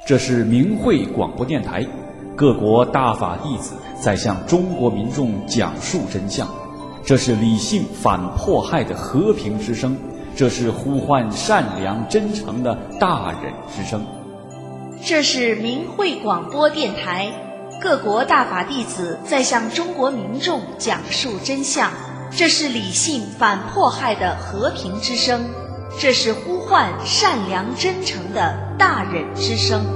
这是明慧广播电台，各国大法弟子在向中国民众讲述真相。这是理性反迫害的和平之声，这是呼唤善良真诚的大忍之声。 这是明慧广播电台，各国大法弟子在向中国民众讲述真相。这是理性反迫害的和平之声，这是呼唤善良真诚的大忍之声。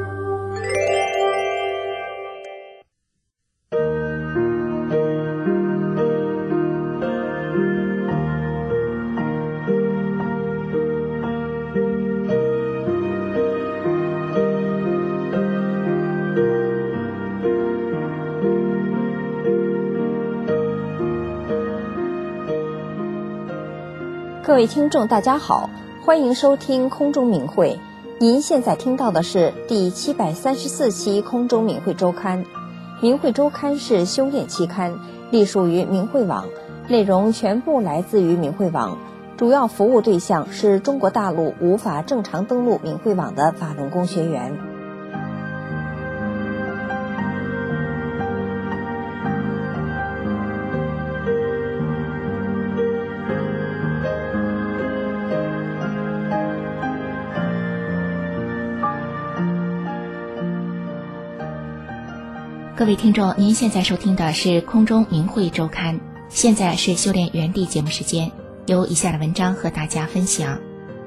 各位听众大家好，欢迎收听空中明慧。您现在听到的是第734期空中明慧周刊。明慧周刊是修炼期刊，隶属于明慧网，内容全部来自于明慧网，主要服务对象是中国大陆无法正常登录明慧网的法轮功学员。 各位听众，您现在收听的是空中明慧周刊，现在是修炼原地节目时间，由以下的文章和大家分享。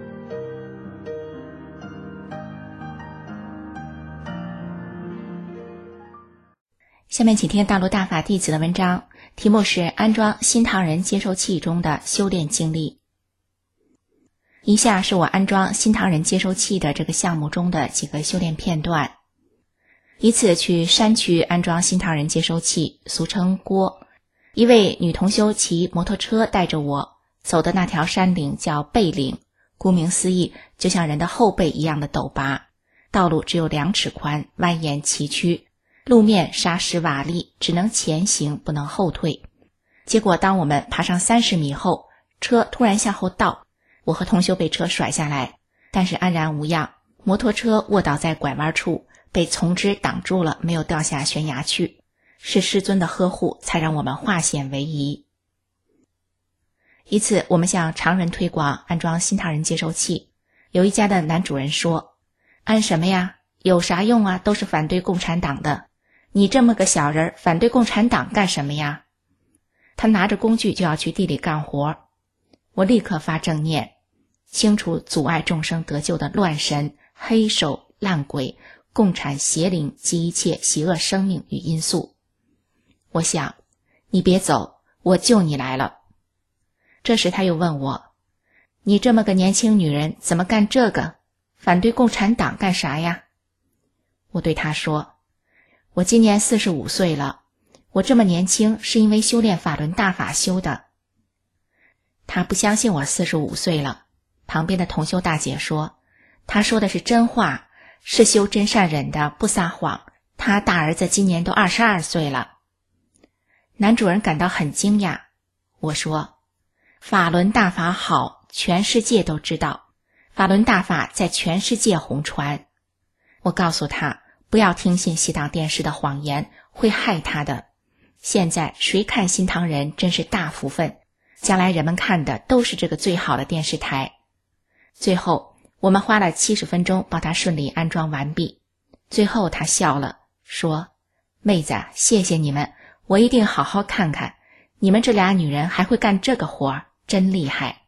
下面请听大陆大法弟子的文章，题目是安装新唐人接收器中的修炼经历。以下是我安装新唐人接收器的这个项目中的几个修炼片段。一次去山区安装新唐人接收器，俗称锅。一位女同修骑摩托车带着我走的那条山岭叫背岭，顾名思义，就像人的后背一样的陡拔，道路只有2尺宽，蜿蜒崎岖，路面沙石瓦砾，只能前行不能后退。结果当我们爬上30米后，车突然向后倒，我和同修被车甩下来，但是安然无恙，摩托车卧倒在拐弯处，被丛枝挡住了，没有掉下悬崖去，是师尊的呵护才让我们化险为夷。一次我们向常人推广安装新唐人接收器，有一家的男主人说，安什么呀，有啥用啊，都是反对共产党的，你这么个小人反对共产党干什么呀？他拿着工具就要去地里干活，我立刻发正念，清除阻碍众生得救的乱神、黑手、烂鬼、共产邪灵及一切邪恶生命与因素。我想，你别走，我救你来了。这时他又问我，你这么个年轻女人怎么干这个？反对共产党干啥呀？我对他说，我今年45岁了，我这么年轻是因为修炼法轮大法修的。他不相信我45岁了，旁边的同修大姐说，他说的是真话，是修真善忍的，不撒谎，他大儿子今年都22岁了。男主人感到很惊讶，我说，法轮大法好，全世界都知道，法轮大法在全世界红传。我告诉他，不要听信西藏电视的谎言，会害他的。现在谁看新唐人真是大福分，将来人们看的都是这个最好的电视台。最后我们花了70分钟帮他顺利安装完毕，最后他笑了，说，妹子，谢谢你们，我一定好好看看，你们这俩女人还会干这个活，真厉害。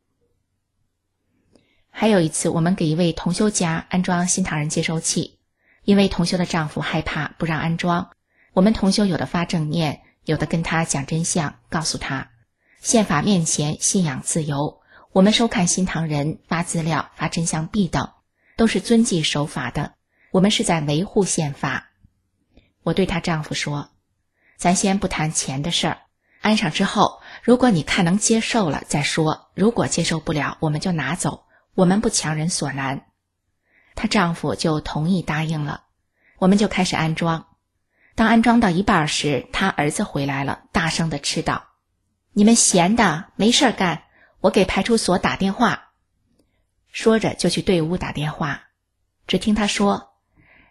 还有一次我们给一位同修家安装新唐人接收器，因为同修的丈夫害怕不让安装，我们同修有的发正念，有的跟他讲真相，告诉他宪法面前信仰自由，我们收看新唐人发资料发真相币等都是遵纪守法的，我们是在维护宪法。我对她丈夫说，咱先不谈钱的事儿，安上之后如果你看能接受了再说，如果接受不了我们就拿走，我们不强人所难。她丈夫就同意答应了，我们就开始安装。当安装到一半时，她儿子回来了，大声地斥道，你们闲的没事干，我给派出所打电话。说着就去队伍打电话，只听他说，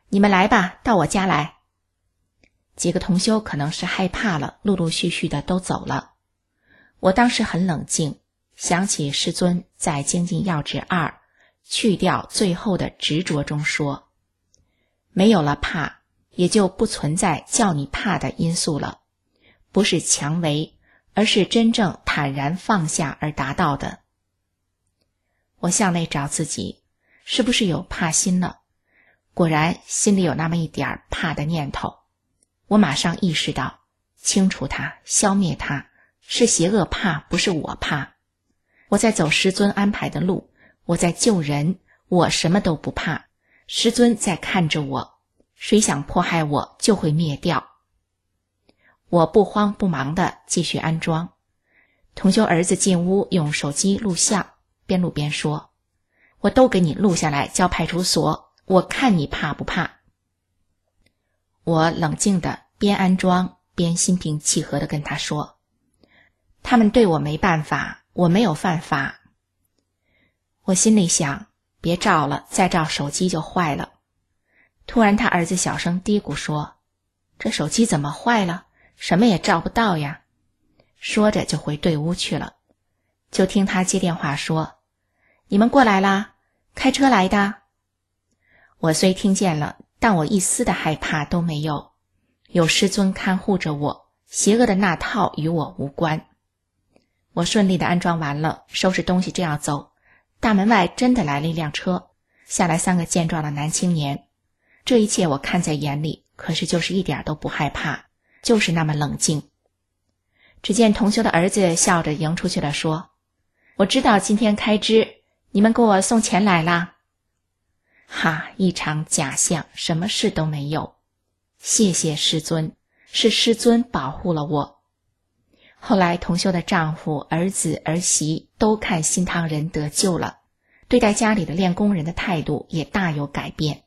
你们来吧，到我家来。几个同修可能是害怕了，陆陆续续的都走了。我当时很冷静，想起师尊在精进要旨2去掉最后的执着中说，没有了怕，也就不存在叫你怕的因素了，不是强为，而是真正坦然放下而达到的。我向内找自己，是不是有怕心了？果然心里有那么一点怕的念头。我马上意识到，清除它，消灭它，是邪恶怕，不是我怕。我在走师尊安排的路，我在救人，我什么都不怕。师尊在看着我，谁想迫害我就会灭掉。我不慌不忙地继续安装。同修儿子进屋用手机录像，边录边说，我都给你录下来交派出所，我看你怕不怕。我冷静地边安装边心平气和地跟他说，他们对我没办法，我没有犯法。我心里想，别照了，再照手机就坏了。突然他儿子小声嘀咕说，这手机怎么坏了？什么也照不到呀。说着就回队屋去了。就听他接电话说，你们过来啦，开车来的。我虽听见了，但我一丝的害怕都没有，有师尊看护着我，邪恶的那套与我无关。我顺利的安装完了，收拾东西正要走，大门外真的来了一辆车，下来3个健壮的男青年。这一切我看在眼里，可是就是一点都不害怕，就是那么冷静。只见同修的儿子笑着迎出去了，说，我知道今天开支，你们给我送钱来啦。哈，一场假象，什么事都没有。谢谢师尊，是师尊保护了我。后来同修的丈夫、儿子、儿媳都看新唐人得救了，对待家里的练功人的态度也大有改变。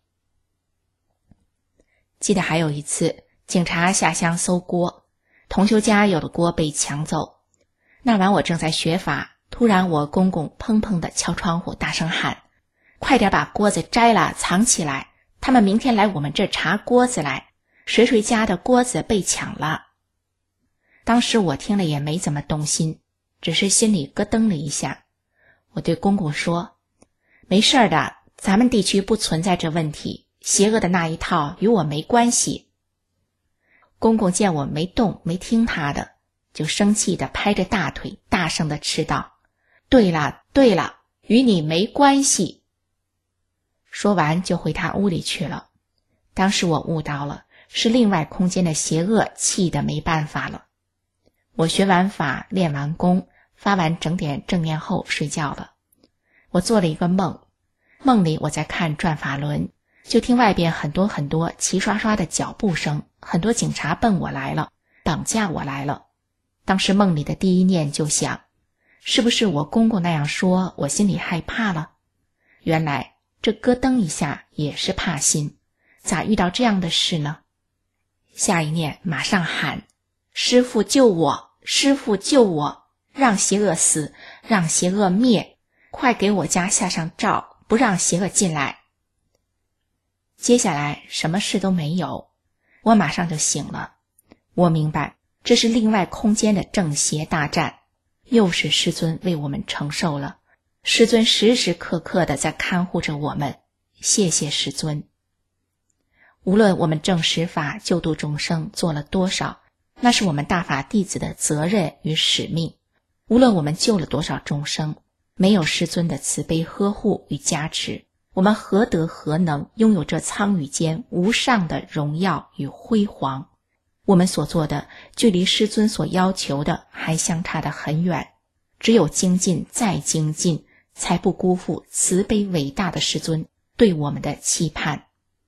记得还有一次，警察下乡搜锅，同修家有的锅被抢走。那晚我正在学法，突然我公公砰砰地敲窗户，大声喊，快点把锅子摘了藏起来，他们明天来我们这查锅子来，谁谁家的锅子被抢了。当时我听了也没怎么动心，只是心里咯噔了一下。我对公公说，没事的，咱们地区不存在这问题，邪恶的那一套与我没关系。公公见我没动，没听他的，就生气地拍着大腿，大声地斥道，对了对了，与你没关系。说完就回他屋里去了。当时我悟到了，是另外空间的邪恶气得没办法了。我学完法，练完功，发完整点正念后睡觉了。我做了一个梦，梦里我在看转法轮，就听外边很多很多齐刷刷的脚步声，很多警察奔我来了，绑架我来了。当时梦里的第一念就想，是不是我公公那样说，我心里害怕了？原来这咯噔一下也是怕心，咋遇到这样的事呢？下一念马上喊，师父救我，师父救我，让邪恶死，让邪恶灭，快给我家下上罩，不让邪恶进来。接下来什么事都没有，我马上就醒了。我明白，这是另外空间的正邪大战，又是师尊为我们承受了。师尊时时刻刻地在看护着我们，谢谢师尊。无论我们正实法救度众生做了多少，那是我们大法弟子的责任与使命。无论我们救了多少众生，没有师尊的慈悲呵护与加持，我们何德何能拥有这苍宇间无上的荣耀与辉煌？我们所做的距离师尊所要求的还相差得很远，只有精进再精进，才不辜负慈悲伟大的师尊对我们的期盼。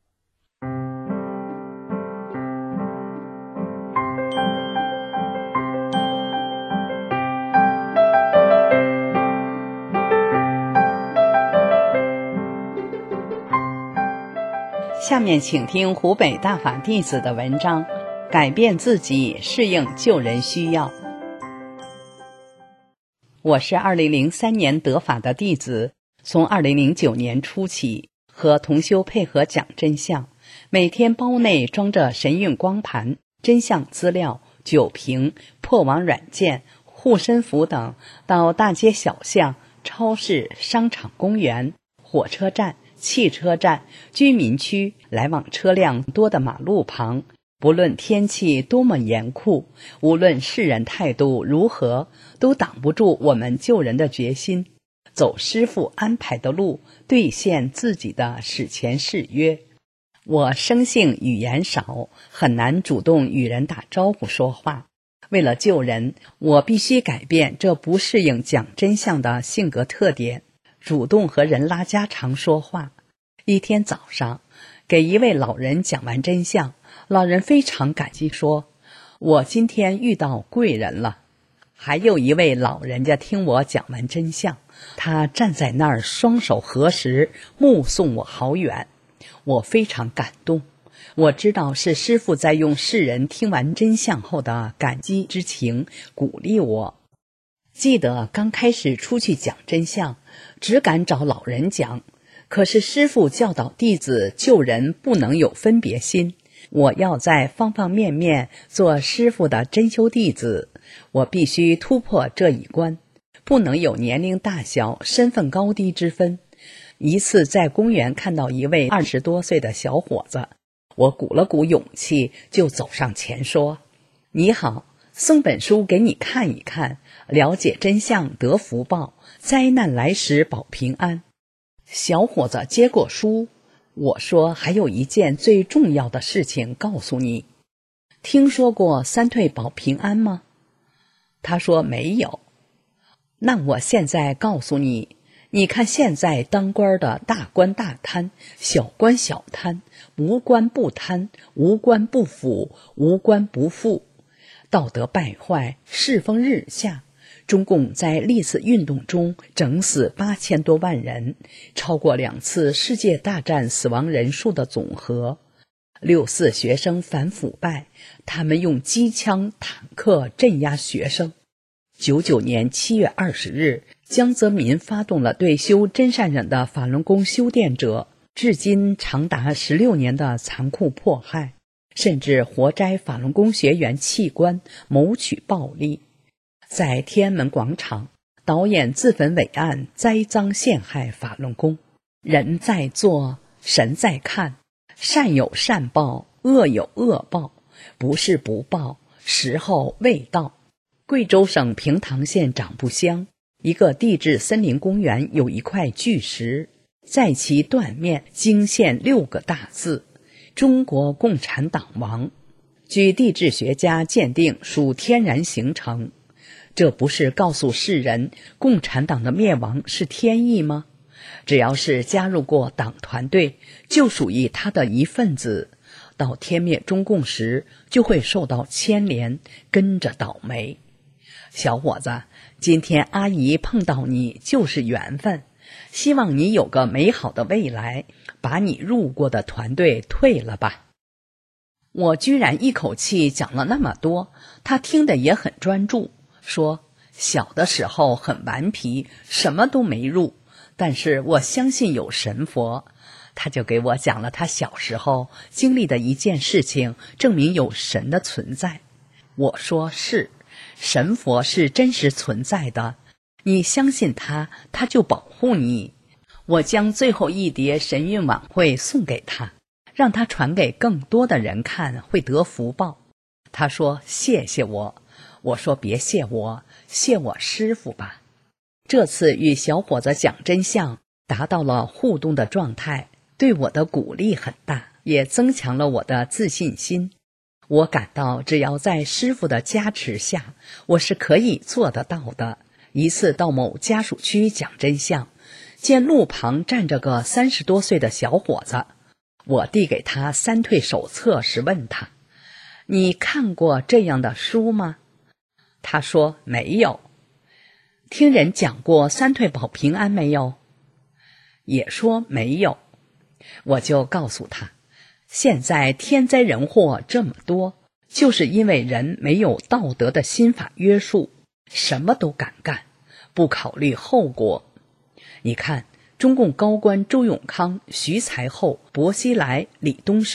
下面请听湖北大法弟子的文章，改变自己，适应救人需要。我是2003年得法的弟子，从2009年初起和同修配合讲真相， 每天包内装着神韵光盘、真相资料、酒瓶、破网软件、护身符等，到大街小巷、超市、商场、公园、火车站、汽车站、居民区、来往车辆多的马路旁，不论天气多么严酷，无论世人态度如何，都挡不住我们救人的决心，走师父安排的路，兑现自己的史前誓约。我生性语言少，很难主动与人打招呼说话。为了救人，我必须改变这不适应讲真相的性格特点，主动和人拉家常说话。一天早上，给一位老人讲完真相，老人非常感激说：“我今天遇到贵人了。”还有一位老人家听我讲完真相，他站在那儿双手合十，目送我好远。我非常感动，我知道是师父在用世人听完真相后的感激之情鼓励我。记得刚开始出去讲真相，只敢找老人讲，可是师父教导弟子救人不能有分别心，我要在方方面面做师父的真修弟子，我必须突破这一关，不能有年龄大小、身份高低之分。一次在公园看到一位20多岁的小伙子，我鼓了鼓勇气，就走上前说：“你好，送本书给你看一看，了解真相得福报，灾难来时保平安。”小伙子接过书，我说：“还有一件最重要的事情告诉你，听说过三退保平安吗？”他说：“没有。”那我现在告诉你，你看现在当官的大官大贪，小官小贪，无官不贪，无官不腐，无官不富，道德败坏，世风日下。中共在历次运动中整死8000多万人，超过2次世界大战死亡人数的总和。6·4学生反腐败，他们用机枪坦克镇压学生。99年7月20日，江泽民发动了对修真善忍的法轮功修炼者至今长达16年的残酷迫害，甚至活摘法轮功学员器官，谋取暴利。在天安门广场，导演自焚伟案，栽赃陷害法轮功。人在做，神在看，善有善报，恶有恶报，不是不报，时候未到。贵州省平塘县长布乡一个地质森林公园有一块巨石，在其断面惊现6个大字：中国共产党亡。据地质学家鉴定，属天然形成。这不是告诉世人共产党的灭亡是天意吗？只要是加入过党团队，就属于他的一份子，到天灭中共时就会受到牵连，跟着倒霉。小伙子，今天阿姨碰到你就是缘分，希望你有个美好的未来，把你入过的团队退了吧。我居然一口气讲了那么多，他听得也很专注，说小的时候很顽皮，什么都没入，但是我相信有神佛。他就给我讲了他小时候经历的一件事情，证明有神的存在。我说是，神佛是真实存在的，你相信他，他就保护你。我将最后一叠神韵晚会送给他，让他传给更多的人看，会得福报。他说谢谢我，我说别谢我，谢我师父吧。这次与小伙子讲真相，达到了互动的状态，对我的鼓励很大，也增强了我的自信心。我感到只要在师父的加持下，我是可以做得到的。一次到某家属区讲真相，见路旁站着个30多岁的小伙子，我递给他三退手册时问他：你看过这样的书吗？他说没有。听人讲过三退保平安没有？也说没有。我就告诉他，现在天灾人祸这么多，就是因为人没有道德的心法约束，什么都敢干，不考虑后果。你看中共高官周永康、徐才厚、薄熙来、李东生、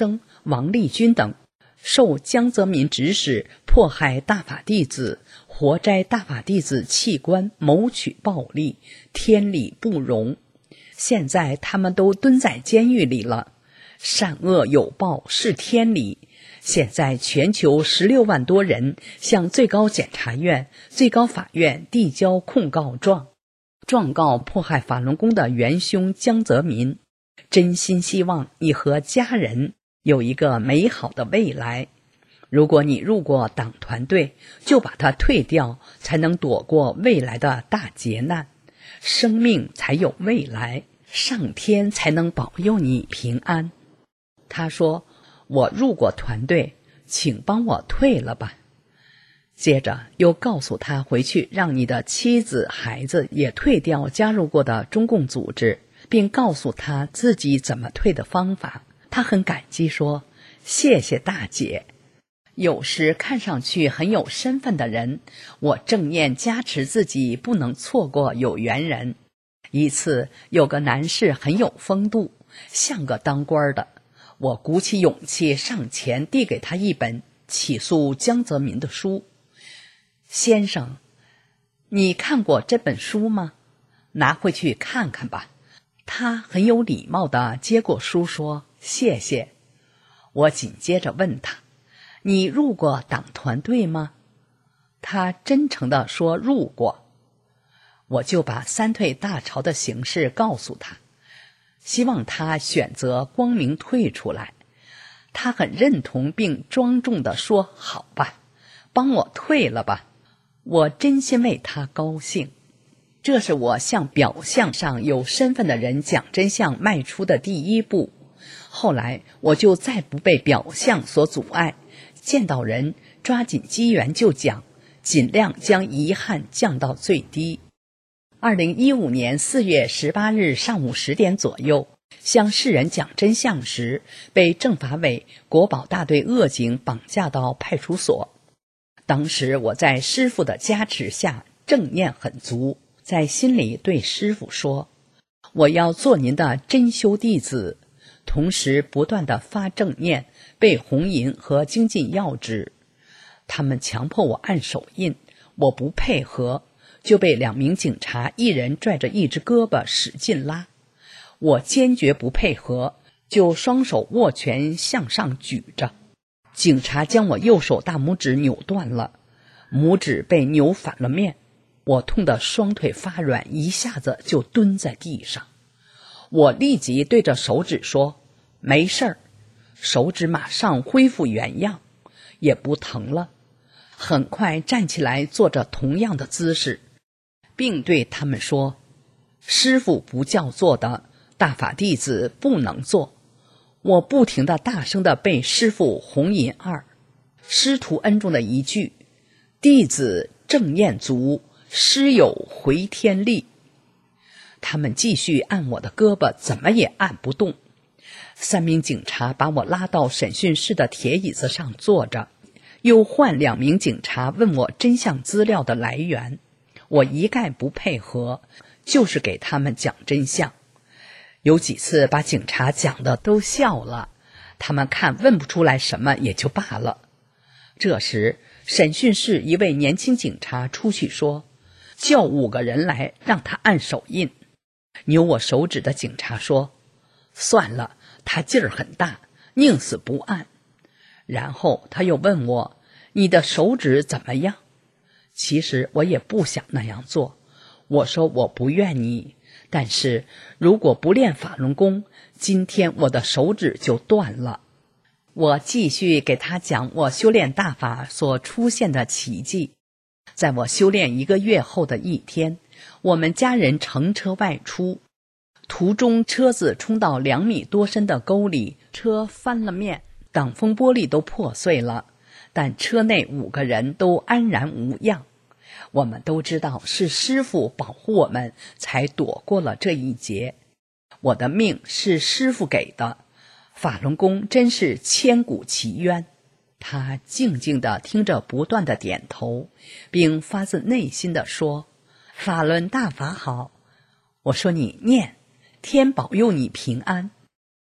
王立军等，受江泽民指使迫害大法弟子，活摘大法弟子器官，谋取暴利，天理不容。现在他们都蹲在监狱里了，善恶有报是天理。现在全球16万多人向最高检察院、最高法院递交控告状，状告迫害法轮功的元凶江泽民，真心希望你和家人有一个美好的未来。如果你入过党团队，就把它退掉，才能躲过未来的大劫难，生命才有未来，上天才能保佑你平安。他说，我入过团队，请帮我退了吧。接着又告诉他回去让你的妻子孩子也退掉加入过的中共组织，并告诉他自己怎么退的方法。他很感激说，谢谢大姐。有时看上去很有身份的人，我正念加持自己不能错过有缘人。一次有个男士很有风度，像个当官的，我鼓起勇气上前递给他一本起诉江泽民的书。先生，你看过这本书吗？拿回去看看吧。他很有礼貌地接过书说，谢谢。我紧接着问他，你入过党团队吗？他真诚地说入过。我就把三退大潮的形势告诉他，希望他选择光明退出来。他很认同并庄重地说，好吧，帮我退了吧。我真心为他高兴。这是我向表象上有身份的人讲真相迈出的第一步。后来我就再不被表象所阻碍，见到人抓紧机缘就讲，尽量将遗憾降到最低。2015年4月18日上午10点左右，向世人讲真相时，被政法委国保大队恶警绑架到派出所。当时我在师父的加持下，正念很足，在心里对师父说，我要做您的真修弟子，同时不断地发正念，背红银和精进要旨。他们强迫我按手印，我不配合，就被2名警察一人拽着一只胳膊使劲拉。我坚决不配合，就双手握拳向上举着。警察将我右手大拇指扭断了，拇指被扭反了面，我痛得双腿发软，一下子就蹲在地上。我立即对着手指说，没事儿。手指马上恢复原样，也不疼了。很快站起来做着同样的姿势，并对他们说，师父不叫做的，大法弟子不能做。我不停地大声地背师父红银2，师徒恩中的一句，弟子正念足，师有回天力。他们继续按我的胳膊，怎么也按不动。3名警察把我拉到审讯室的铁椅子上坐着，又换2名警察问我真相资料的来源。我一概不配合，就是给他们讲真相。有几次把警察讲的都笑了，他们看问不出来什么也就罢了。这时审讯室一位年轻警察出去说，叫5个人来让他按手印。扭我手指的警察说，算了，他劲儿很大，宁死不按。然后他又问我，你的手指怎么样？其实我也不想那样做，我说我不怨你，但是如果不练法轮功，今天我的手指就断了。我继续给他讲我修炼大法所出现的奇迹。在我修炼1个月后的一天，我们家人乘车外出，途中车子冲到2米多深的沟里，车翻了面，挡风玻璃都破碎了，但车内5个人都安然无恙。我们都知道是师父保护我们，才躲过了这一劫。我的命是师父给的，法轮功真是千古奇冤。他静静地听着，不断地点头，并发自内心地说，法轮大法好。我说你念，天保佑你平安。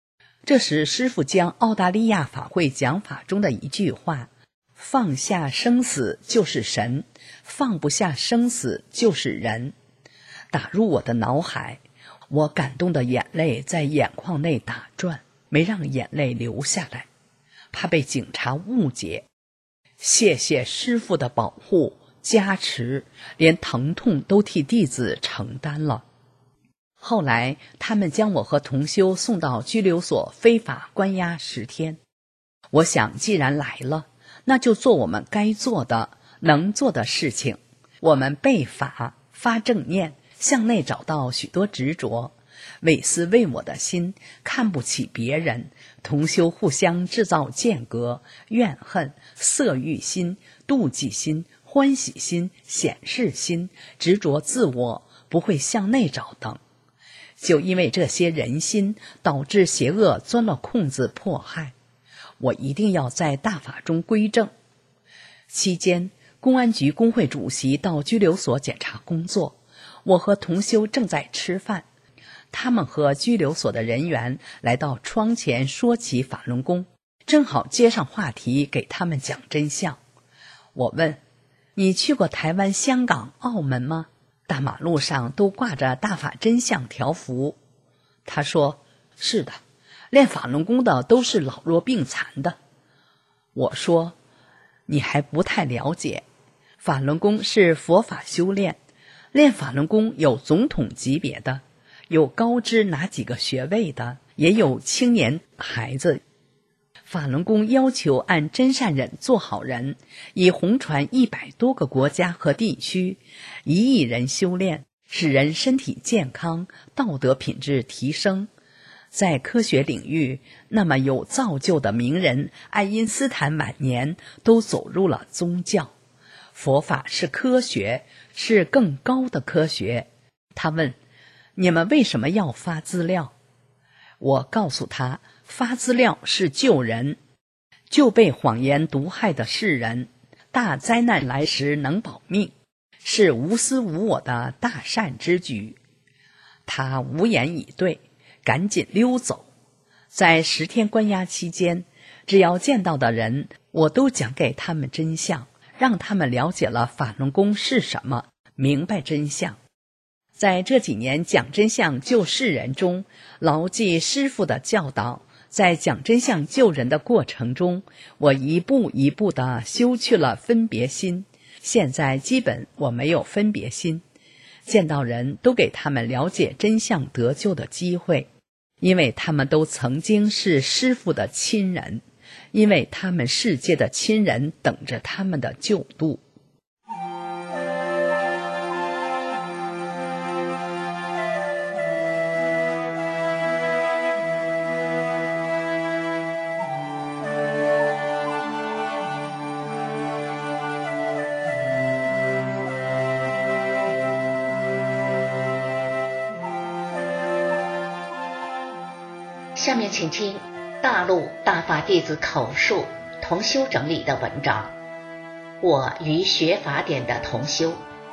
这时师父将澳大利亚法会讲法中的一句话，放下生死就是神，放不下生死就是人，打入我的脑海。我感动的眼泪在眼眶内打转，没让眼泪流下来，怕被警察误解。谢谢师父的保护加持，连疼痛都替弟子承担了。后来他们将我和同修送到拘留所非法关押10天。我想既然来了，那就做我们该做的能做的事情。我们背法发正念，向内找到许多执着，为私为我的心，看不起别人，同修互相制造间隔、怨恨、色欲心、妒忌心、欢喜心、显示心、执着自我，不会向内找等。就因为这些人心，导致邪恶钻了空子迫害。我一定要在大法中归正。期间，公安局工会主席到拘留所检查工作，我和同修正在吃饭，他们和拘留所的人员来到窗前说起法轮功，正好接上话题给他们讲真相。我问：你去过台湾、香港、澳门吗？大马路上都挂着大法真相条幅。他说：是的，练法轮功的都是老弱病残的。我说：你还不太了解，法轮功是佛法修炼，练法轮功有总统级别的，有高知哪几个学位的，也有青年孩子。法轮功要求按真善忍做好人，以红传100多个国家和地区，1亿人修炼，使人身体健康，道德品质提升。在科学领域，那么有造就的名人爱因斯坦晚年都走入了宗教。佛法是科学，是更高的科学。他问：你们为什么要发资料？我告诉他，发资料是救人，救被谎言毒害的世人。大灾难来时能保命，是无私无我的大善之举。他无言以对，赶紧溜走。在10天关押期间，只要见到的人，我都讲给他们真相，让他们了解了法轮功是什么，明白真相。在这几年讲真相救世人中，牢记师父的教导，在讲真相救人的过程中，我一步一步地修去了分别心。现在基本我没有分别心，见到人都给他们了解真相得救的机会，因为他们都曾经是师父的亲人，因为他们世界的亲人等着他们的救度。 下面请听大陆大法弟子口述同修整理的文章，我与学法典的同修。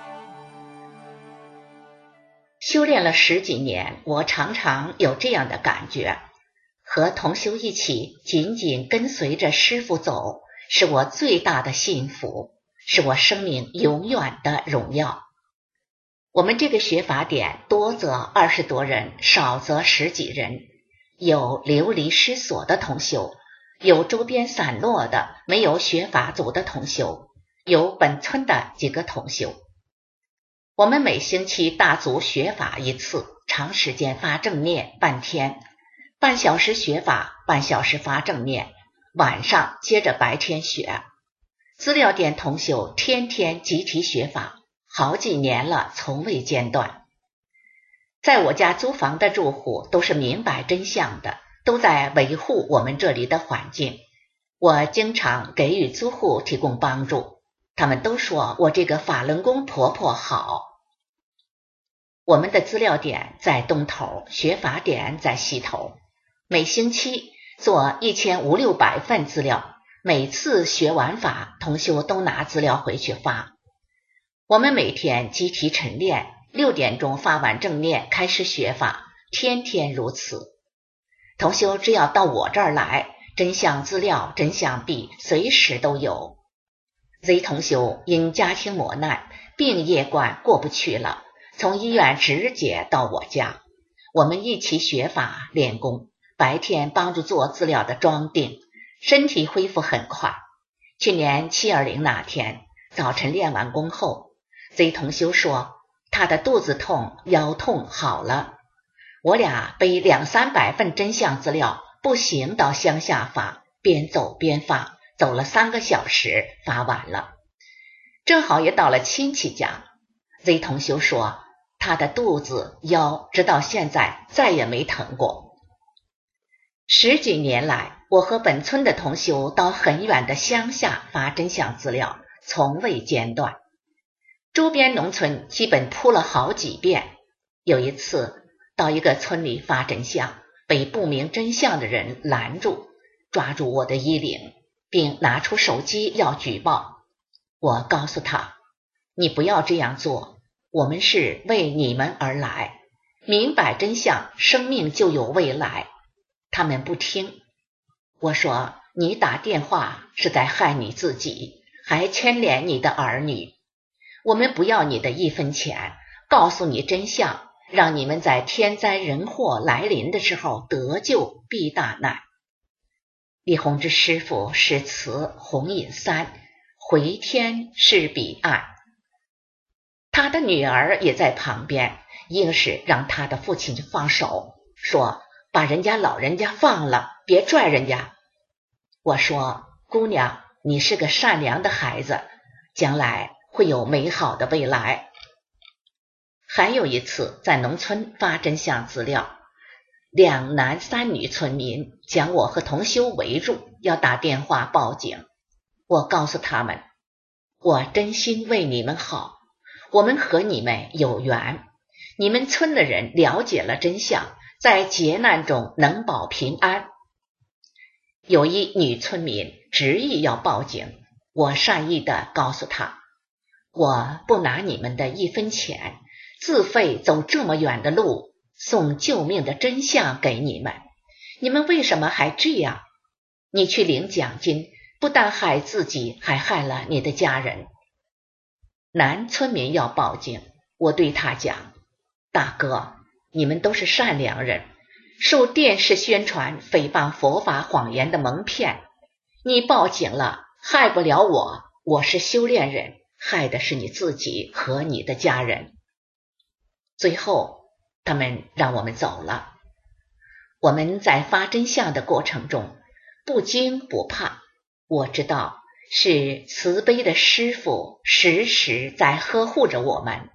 修炼了10几年，我常常有这样的感觉，和同修一起紧紧跟随着师父走，是我最大的幸福，是我生命永远的荣耀。我们这个学法典多则20多人，少则10几人，有流离失所的同修，有周边散落的没有学法组的同修，有本村的几个同修。我们每星期大组学法一次，长时间发正念半天，半小时学法，半小时发正念，晚上接着白天学。资料店同修天天集体学法，好几年了，从未间断。在我家租房的住户都是明白真相的，都在维护我们这里的环境。我经常给予租户提供帮助，他们都说我这个法轮功婆婆好。我们的资料点在东头，学法点在西头，每星期做1500-600份资料，每次学完法，同修都拿资料回去发。我们每天集体晨练，6点钟发完正念开始学法，天天如此。 同修只要到我这儿来，真相资料、真相币随时都有。Z 同修因家庭磨难，病业关过不去了，从医院直接到我家，我们一起学法练功，白天帮助做资料的装订，身体恢复很快。去年720那天早晨练完功后， Z 同修说他的肚子痛、腰痛好了。我俩背200-300份真相资料步行到乡下发，边走边发，走了3个小时，发完了。正好也到了亲戚家， Z 同修说他的肚子、腰直到现在再也没疼过。10几年来，我和本村的同修到很远的乡下发真相资料，从未间断。周边农村基本铺了好几遍。有一次到一个村里发真相，被不明真相的人拦住，抓住我的衣领，并拿出手机要举报。我告诉他，你不要这样做，我们是为你们而来，明白真相，生命就有未来。他们不听。我说，你打电话是在害你自己，还牵连你的儿女。我们不要你的1分钱，告诉你真相，让你们在天灾人祸来临的时候得救避大难。李洪之师父是词红隐3，回天是彼岸。他的女儿也在旁边，硬是让他的父亲放手，说把人家老人家放了，别拽人家。我说，姑娘，你是个善良的孩子，将来会有美好的未来。还有一次在农村发真相资料，2男3女村民将我和同修围住，要打电话报警。我告诉他们，我真心为你们好，我们和你们有缘，你们村的人了解了真相，在劫难中能保平安。有一女村民执意要报警，我善意地告诉她，我不拿你们的1分钱，自费走这么远的路，送救命的真相给你们，你们为什么还这样？你去领奖金，不但害自己，还害了你的家人。男村民要报警，我对他讲，大哥，你们都是善良人，受电视宣传诽谤佛法谎言的蒙骗，你报警了，害不了我，我是修炼人，害的是你自己和你的家人。最后他们让我们走了。我们在发真相的过程中不惊不怕，我知道是慈悲的师父时时在呵护着我们。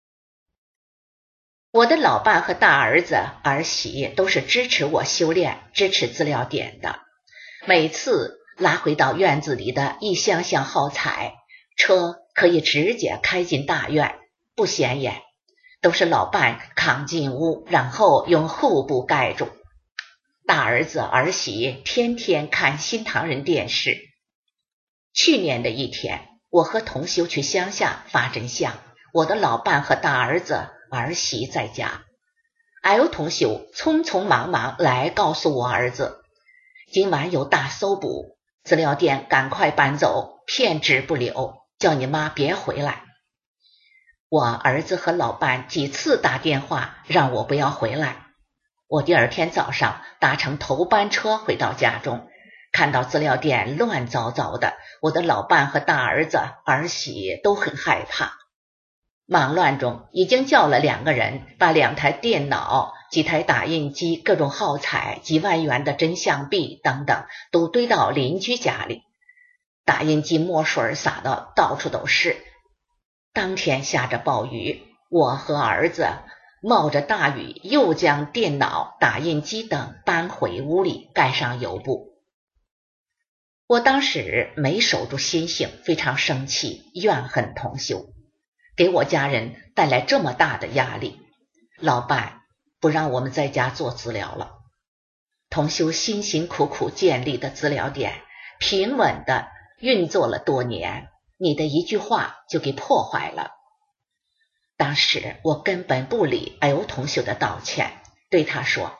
我的老伴和大儿子儿媳都是支持我修炼、支持资料点的。每次拉回到院子里的一箱箱耗材，车可以直接开进大院，不显眼，都是老伴扛进屋，然后用厚布盖住。大儿子儿媳天天看新唐人电视。去年的一天，我和同修去乡下发真相，我的老伴和大儿子儿媳在家。L 同修匆匆忙忙来告诉我儿子，今晚有大搜捕，资料店赶快搬走，片纸不留，叫你妈别回来。我儿子和老伴几次打电话让我不要回来。我第二天早上搭乘头班车回到家中，看到资料店乱糟糟的，我的老伴和大儿子儿媳都很害怕。忙乱中已经叫了2个人，把2台电脑、几台打印机、各种耗材、几万元的真相币等等都堆到邻居家里，打印机墨水洒到到处都是。当天下着暴雨，我和儿子冒着大雨又将电脑、打印机等搬回屋里，盖上油布。我当时没守住心性，非常生气，怨恨同修，给我家人带来这么大的压力。老伴不让我们在家做资料了，同修辛辛苦苦建立的资料点平稳地运作了多年，你的一句话就给破坏了。当时我根本不理 L 同修的道歉，对他说，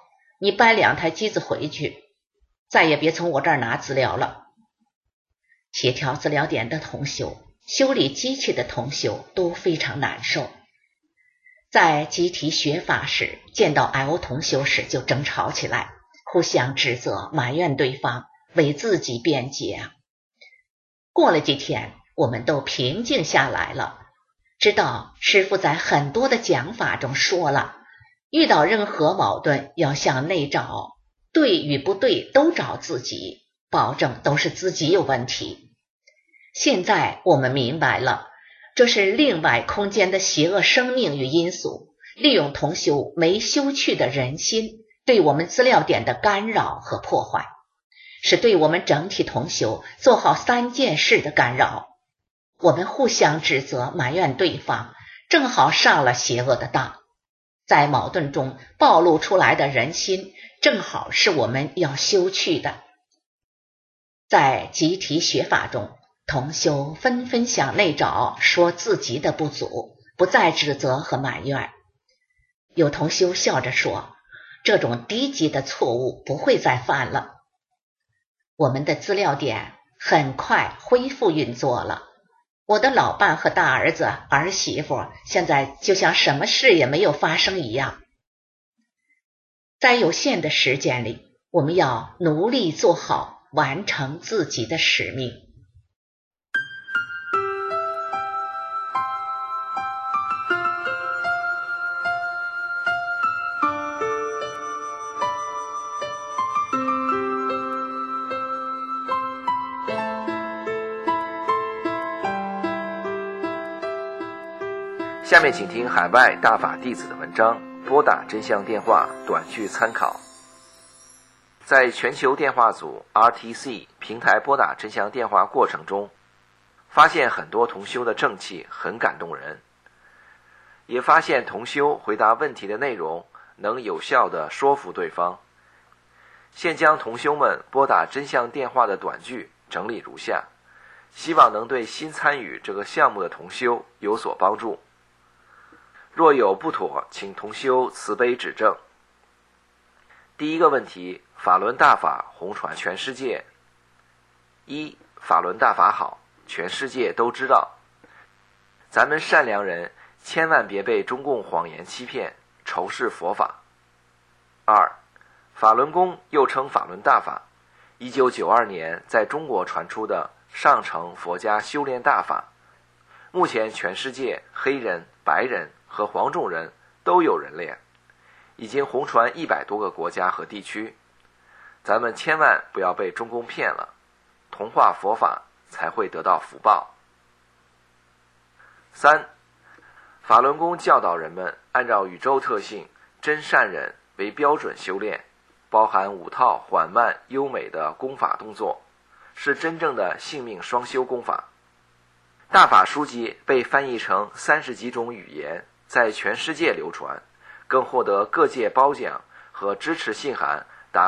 你搬2台机子回去，再也别从我这儿拿资料了。协调资料点的同修，修理机器的同修都非常难受。在集体学法时，见到 L 同修时就争吵起来，互相指责，埋怨对方，为自己辩解。过了几天，我们都平静下来了，知道师父在很多的讲法中说了，遇到任何矛盾要向内找，对与不对都找自己，保证都是自己有问题。现在我们明白了，这是另外空间的邪恶生命与因素，利用同修没修去的人心，对我们资料点的干扰和破坏，是对我们整体同修做好3件事的干扰。我们互相指责埋怨对方，正好上了邪恶的当。在矛盾中暴露出来的人心，正好是我们要修去的。在集体学法中，同修纷纷向内找，说自己的不足，不再指责和埋怨。有同修笑着说，这种低级的错误不会再犯了。我们的资料点很快恢复运作了，我的老伴和大儿子、儿媳妇现在就像什么事也没有发生一样。在有限的时间里，我们要努力做好，完成自己的使命。 下面请听海外大法弟子的文章，拨打真相电话短句参考。在全球电话组 RTC 平台拨打真相电话过程中，发现很多同修的正气很感动人，也发现同修回答问题的内容能有效地说服对方。现将同修们拨打真相电话的短句整理如下，希望能对新参与这个项目的同修有所帮助。若有不妥，请同修慈悲指正。第一个问题，法轮大法红传全世界。1. 法轮大法好，全世界都知道。咱们善良人千万别被中共谎言欺骗，仇视佛法。2. 法轮功又称法轮大法，1992年在中国传出的上乘佛家修炼大法，目前全世界黑人、白人和黄种人都有人练，已经红传100多个国家和地区。咱们千万不要被中共骗了，同化佛法才会得到福报。3. 法轮功教导人们按照宇宙特性真善忍为标准修炼，包含5套缓慢优美的功法动作，是真正的性命双修功法。大法书籍被翻译成30几种语言，在全世界流传，更获得各界褒奖和支持信函达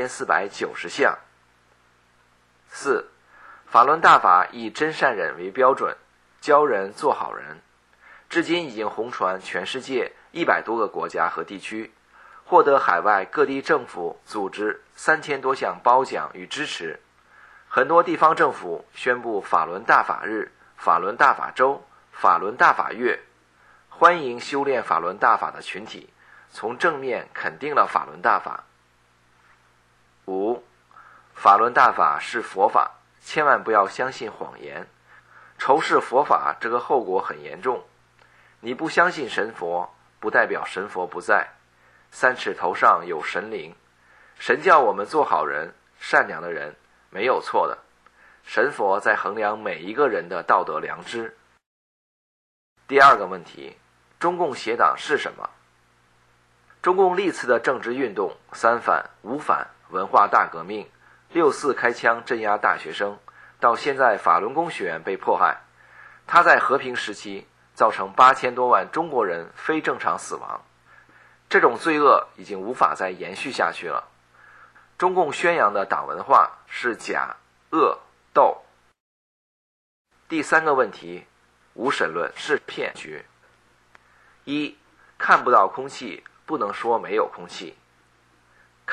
3490项。4. 法轮大法以真善忍为标准，教人做好人，至今已经红传全世界100多个国家和地区，获得海外各地政府组织3000多项褒奖与支持。很多地方政府宣布法轮大法日、法轮大法周、法轮大法月，欢迎修炼法轮大法的群体，从正面肯定了法轮大法。5. 法轮大法是佛法，千万不要相信谎言。仇视佛法这个后果很严重。你不相信神佛，不代表神佛不在。3尺头上有神灵，神叫我们做好人，善良的人，没有错的。神佛在衡量每一个人的道德良知。第二个问题，中共邪党是什么？中共历次的政治运动，3反、5反、文化大革命、6·4开枪镇压大学生，到现在法轮功学员被迫害，他在和平时期造成8000多万中国人非正常死亡，这种罪恶已经无法再延续下去了。中共宣扬的党文化是假、恶、斗。第三个问题，无神论是骗局。1. 看不到空气，不能说没有空气。看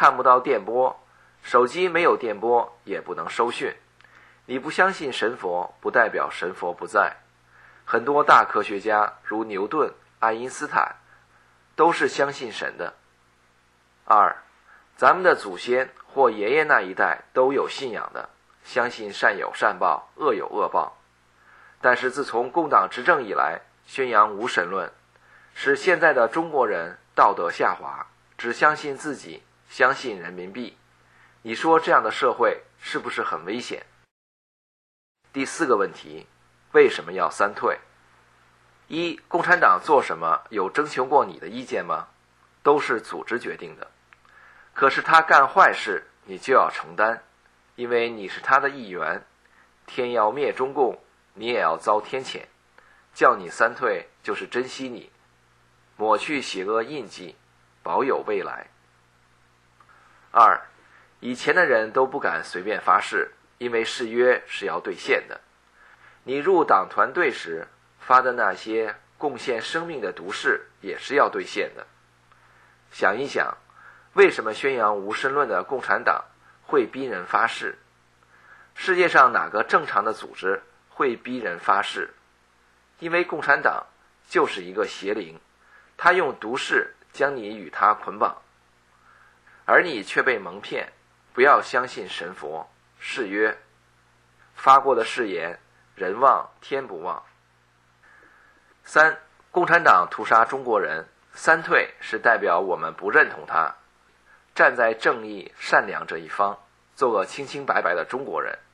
看不到电波，手机没有电波也不能收讯。你不相信神佛，不代表神佛不在。很多大科学家如牛顿、爱因斯坦都是相信神的。二，咱们的祖先或爷爷那一代都有信仰的，相信善有善报，恶有恶报。但是自从共党执政以来，宣扬无神论，使现在的中国人道德下滑，只相信自己，相信人民币。你说这样的社会是不是很危险？第四个问题，为什么要三退？一，共产党做什么有征求过你的意见吗？都是组织决定的。可是他干坏事，你就要承担，因为你是他的一员。天要灭中共，你也要遭天谴。叫你三退，就是珍惜你，抹去邪恶印记，保有未来。二，以前的人都不敢随便发誓，因为誓约是要兑现的。你入党团队时发的那些贡献生命的毒誓也是要兑现的。想一想，为什么宣扬无神论的共产党会逼人发誓？世界上哪个正常的组织会逼人发誓？因为共产党就是一个邪灵，他用毒誓将你与他捆绑，而你却被蒙骗。不要相信神佛誓约，发过的誓言人忘天不忘。三，共产党屠杀中国人，三退是代表我们不认同他，站在正义善良这一方，做个清清白白的中国人。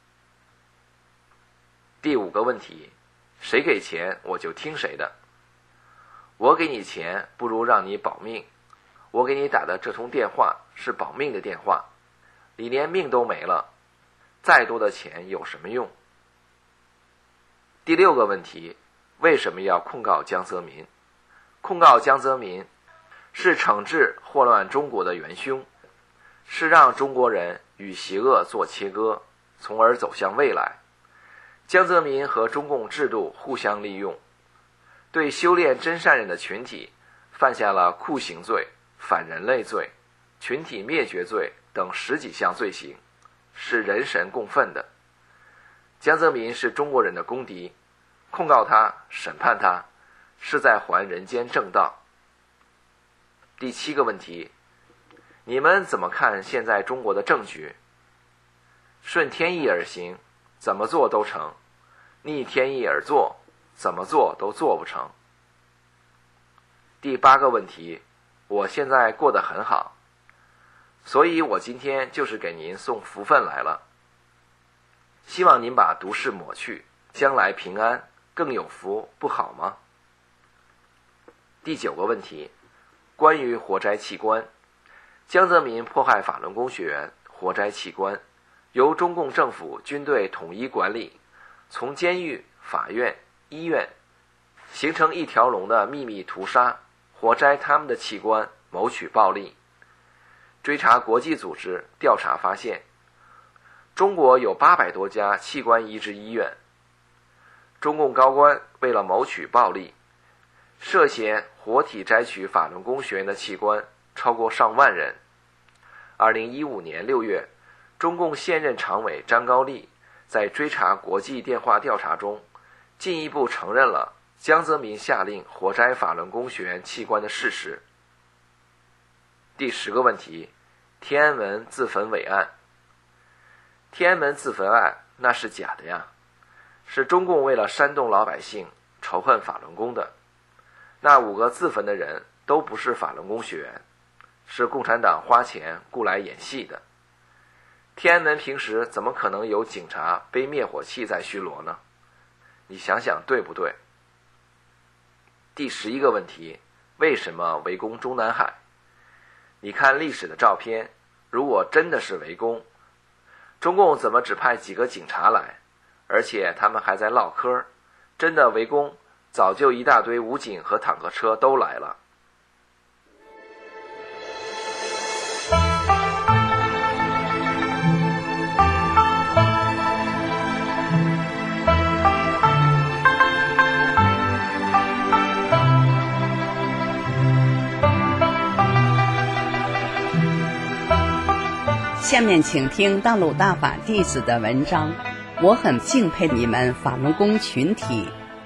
第五个问题，谁给钱我就听谁的。我给你钱不如让你保命，我给你打的这通电话是保命的电话，你连命都没了，再多的钱有什么用？第六个问题，为什么要控告江泽民？控告江泽民是惩治祸乱中国的元凶，是让中国人与邪恶做切割，从而走向未来。江泽民和中共制度互相利用，对修炼真善忍的群体犯下了酷刑罪、反人类罪、群体灭绝罪等10几项罪行，是人神共愤的。江泽民是中国人的公敌，控告他、审判他，是在还人间正道。第7个问题，你们怎么看现在中国的政局？顺天意而行，怎么做都成；逆天意而做，怎么做都做不成。第8个问题，我现在过得很好，所以我今天就是给您送福分来了，希望您把毒誓抹去，将来平安更有福，不好吗？第9个问题，关于活摘器官，江泽民迫害法轮功学员，活摘器官，由中共政府军队统一管理，从监狱、法院、医院形成一条龙的秘密屠杀，活摘他们的器官，谋取暴利。追查国际组织调查发现，中国有800多家器官移植医院。中共高官为了谋取暴利，涉嫌活体摘取法轮功学员的器官超过上万人。2015年6月，中共现任常委张高丽在追查国际电话调查中，进一步承认了江泽民下令活摘法轮功学员器官的事实。第10个问题，天安门自焚伪案。天安门自焚案那是假的呀，是中共为了煽动老百姓仇恨法轮功的。那5个自焚的人都不是法轮功学员，是共产党花钱雇来演戏的。天安门平时怎么可能有警察背灭火器在巡逻呢？你想想对不对？第11个问题，为什么围攻中南海？你看历史的照片，如果真的是围攻，中共怎么只派几个警察来，而且他们还在唠嗑？真的围攻，早就一大堆武警和坦克车都来了。 下面请听大陆大法弟子的文章。我很敬佩你们法轮功群体。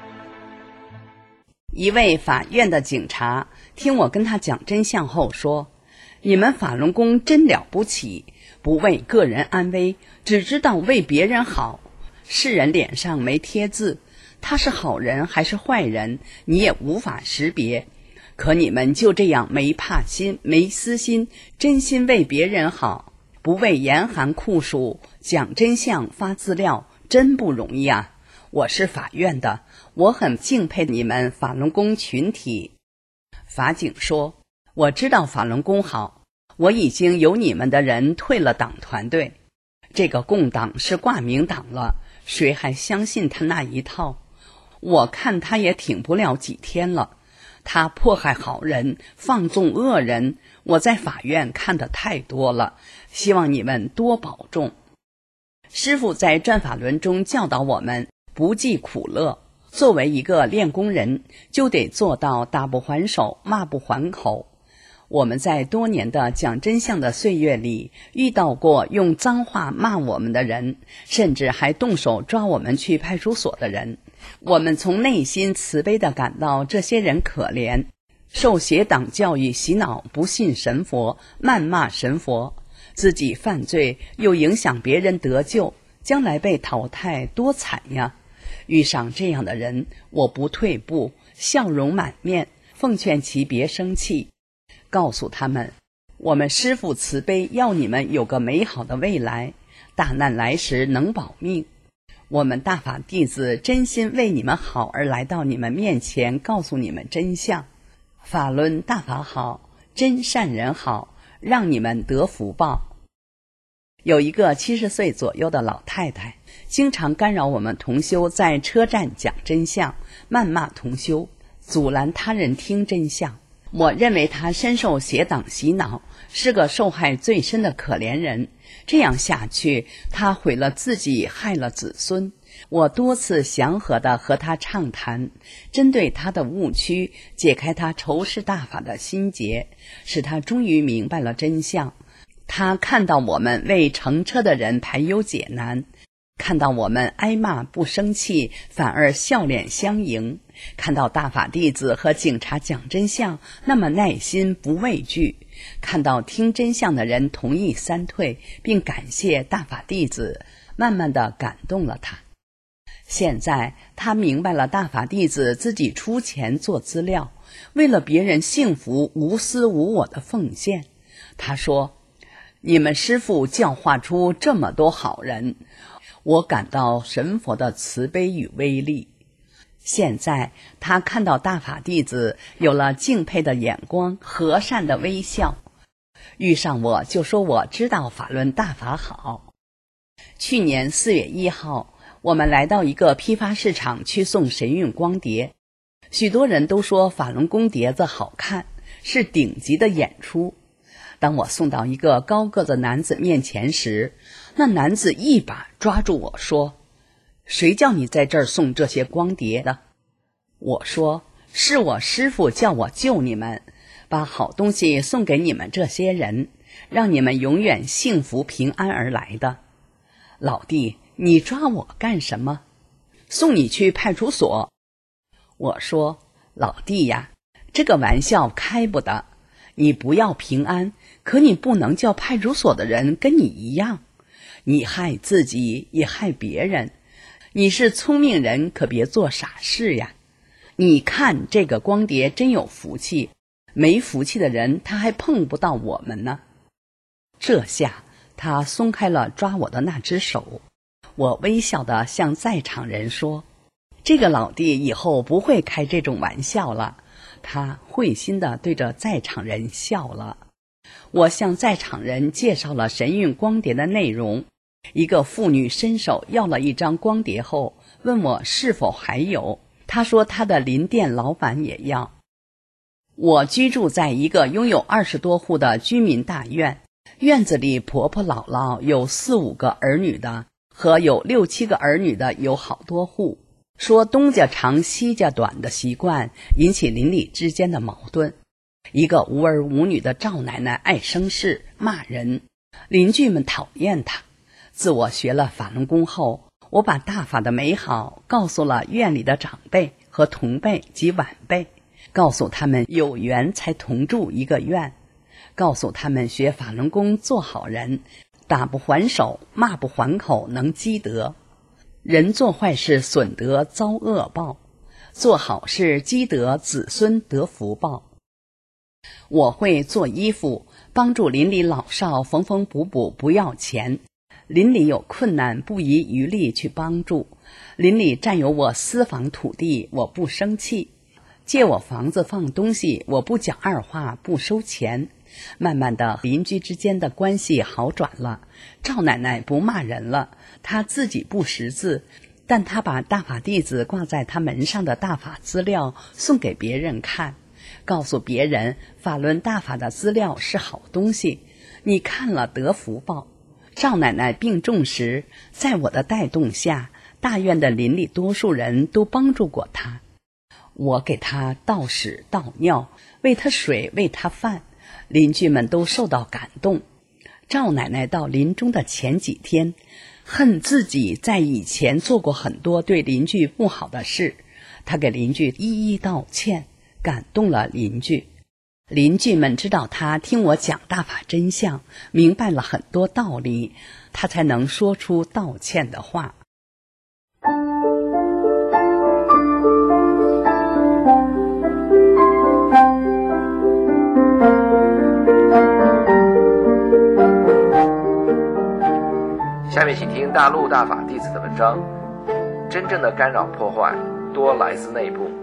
一位法院的警察听我跟他讲真相后说，你们法轮功真了不起，不为个人安危，只知道为别人好。世人脸上没贴字，他是好人还是坏人，你也无法识别。可你们就这样没怕心没私心，真心为别人好，不为严寒酷暑，讲真相发资料，真不容易啊。我是法院的，我很敬佩你们法轮功群体。法警说，我知道法轮功好，我已经有你们的人退了党团队。这个共党是挂名党了，谁还相信他那一套？我看他也挺不了几天了，他迫害好人，放纵恶人，我在法院看得太多了，希望你们多保重。师父在转法轮中教导我们不计苦乐，作为一个练功人，就得做到打不还手，骂不还口。我们在多年的讲真相的岁月里，遇到过用脏话骂我们的人，甚至还动手抓我们去派出所的人。我们从内心慈悲地感到这些人可怜，受邪党教育洗脑，不信神佛，谩骂神佛，自己犯罪又影响别人得救，将来被淘汰多惨呀！遇上这样的人，我不退步，笑容满面，奉劝其别生气，告诉他们，我们师父慈悲，要你们有个美好的未来，大难来时能保命。我们大法弟子真心为你们好而来到你们面前，告诉你们真相。法轮大法好，真善人好，让你们得福报。有一个70岁左右的老太太，经常干扰我们同修在车站讲真相，谩骂同修，阻拦他人听真相。我认为她深受邪党洗脑，是个受害最深的可怜人。这样下去，她毁了自己，害了子孙。我多次祥和地和她畅谈，针对她的误区，解开她仇视大法的心结，使她终于明白了真相。她看到我们为乘车的人排忧解难，看到我们挨骂不生气，反而笑脸相迎，看到大法弟子和警察讲真相那么耐心不畏惧，看到听真相的人同意三退，并感谢大法弟子，慢慢地感动了他。现在他明白了大法弟子自己出钱做资料，为了别人幸福无私无我的奉献。他说，你们师父教化出这么多好人，我感到神佛的慈悲与威力。现在他看到大法弟子有了敬佩的眼光，和善的微笑，遇上我就说我知道法轮大法好。去年4月1号，我们来到一个批发市场去送神韵光碟，许多人都说法轮功碟子好看，是顶级的演出。当我送到一个高个子男子面前时，那男子一把抓住我说，谁叫你在这儿送这些光碟的？我说，是我师父叫我救你们，把好东西送给你们这些人，让你们永远幸福平安而来的。老弟，你抓我干什么？送你去派出所。我说，老弟呀，这个玩笑开不得，你不要平安，可你不能叫派出所的人跟你一样，你害自己也害别人。你是聪明人，可别做傻事呀。你看这个光碟真有福气，没福气的人他还碰不到我们呢。这下他松开了抓我的那只手，我微笑地向在场人说，这个老弟以后不会开这种玩笑了。他会心地对着在场人笑了。我向在场人介绍了神韵光碟的内容。一个妇女伸手要了一张光碟后，问我是否还有。她说她的邻店老板也要。我居住在一个拥有20多户的居民大院，院子里婆婆姥姥有4、5个儿女的，和有6、7个儿女的有好多户。说东家长西家短的习惯引起邻里之间的矛盾。一个无儿无女的赵奶奶爱生事骂人， 邻居们讨厌他。自我学了法轮功后，我把大法的美好告诉了院里的长辈和同辈及晚辈，告诉他们有缘才同住一个院，告诉他们学法轮功做好人，打不还手，骂不还口，能积德。人做坏事损德遭恶报，做好事积德子孙得福报。我会做衣服，帮助邻里老少缝缝补补，不要钱。邻里有困难，不遗余力去帮助。邻里占有我私房土地，我不生气。借我房子放东西，我不讲二话，不收钱。慢慢的，邻居之间的关系好转了。赵奶奶不骂人了，她自己不识字，但她把大法弟子挂在她门上的大法资料送给别人看，告诉别人法轮大法的资料是好东西，你看了得福报。赵奶奶病重时，在我的带动下，大院的邻里多数人都帮助过她。我给她倒屎倒尿，喂她水，喂她饭，邻居们都受到感动。赵奶奶到临终的前几天，恨自己在以前做过很多对邻居不好的事，她给邻居一一道歉，感动了邻居。邻居们知道她听我讲大法真相，明白了很多道理，她才能说出道歉的话。 下面请听大陆大法弟子的文章。真正的干扰破坏多来自内部。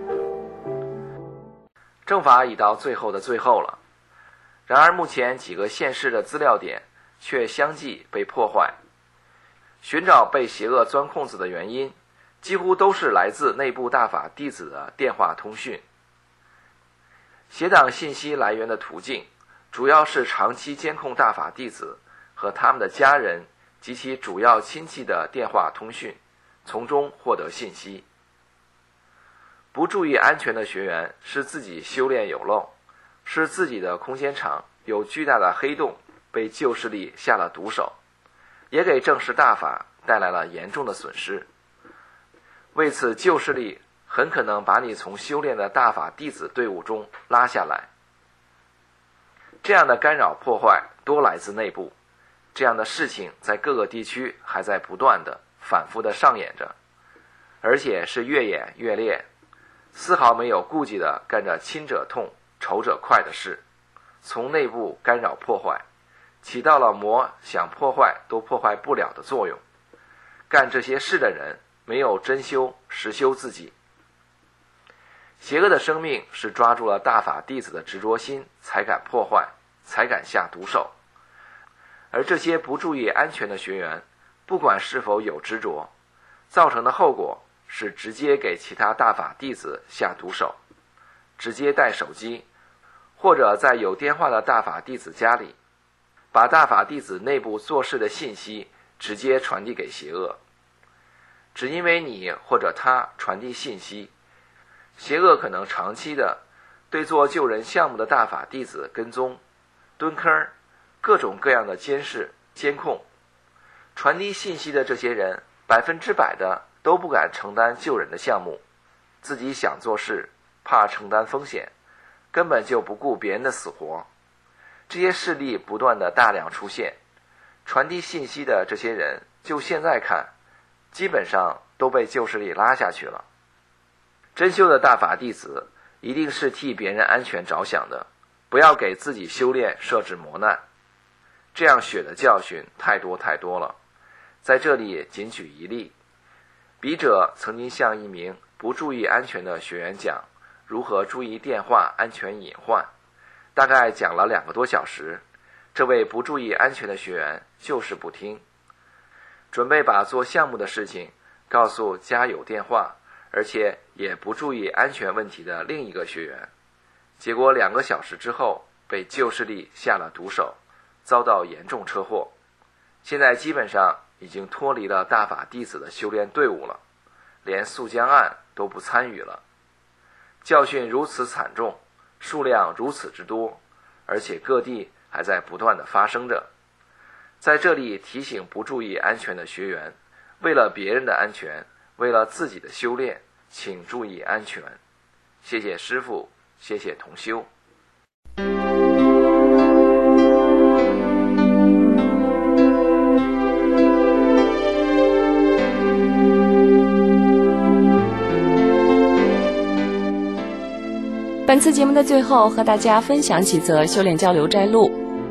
正法已到最后的最后了，然而目前几个县市的资料点却相继被破坏。寻找被邪恶钻空子的原因，几乎都是来自内部大法弟子的电话通讯。邪党信息来源的途径，主要是长期监控大法弟子和他们的家人及其主要亲戚的电话通讯，从中获得信息。不注意安全的学员是自己修炼有漏，是自己的空间场有巨大的黑洞被旧势力下了毒手，也给正式大法带来了严重的损失。为此，旧势力很可能把你从修炼的大法弟子队伍中拉下来。这样的干扰破坏多来自内部，这样的事情在各个地区还在不断的反复的上演着，而且是越演越烈，丝毫没有顾忌地干着亲者痛仇者快的事，从内部干扰破坏，起到了魔想破坏都破坏不了的作用。干这些事的人没有真修实修自己。邪恶的生命是抓住了大法弟子的执着心才敢破坏，才敢下毒手。而这些不注意安全的学员，不管是否有执着，造成的后果是直接给其他大法弟子下毒手，直接带手机，或者在有电话的大法弟子家里，把大法弟子内部做事的信息直接传递给邪恶。只因为你或者他传递信息，邪恶可能长期的对做救人项目的大法弟子跟踪、蹲坑、各种各样的监视、监控。传递信息的这些人100%的都不敢承担救人的项目，自己想做事，怕承担风险，根本就不顾别人的死活。这些事例不断的大量出现，传递信息的这些人，就现在看，基本上都被旧势力拉下去了。真修的大法弟子一定是替别人安全着想的，不要给自己修炼设置磨难。这样血的教训太多太多了，在这里仅举一例。笔者曾经向一名不注意安全的学员讲如何注意电话安全隐患，大概讲了2个多小时，这位不注意安全的学员就是不听，准备把做项目的事情告诉家有电话而且也不注意安全问题的另一个学员，结果2个小时之后被旧势力下了毒手，遭到严重车祸，现在基本上已经脱离了大法弟子的修炼队伍了，连溯江案都不参与了。教训如此惨重，数量如此之多，而且各地还在不断的发生着。 在这里提醒不注意安全的学员，为了别人的安全，为了自己的修炼，请注意安全。谢谢师父，谢谢同修。 本次节目的最后，和大家分享几则修炼交流摘录。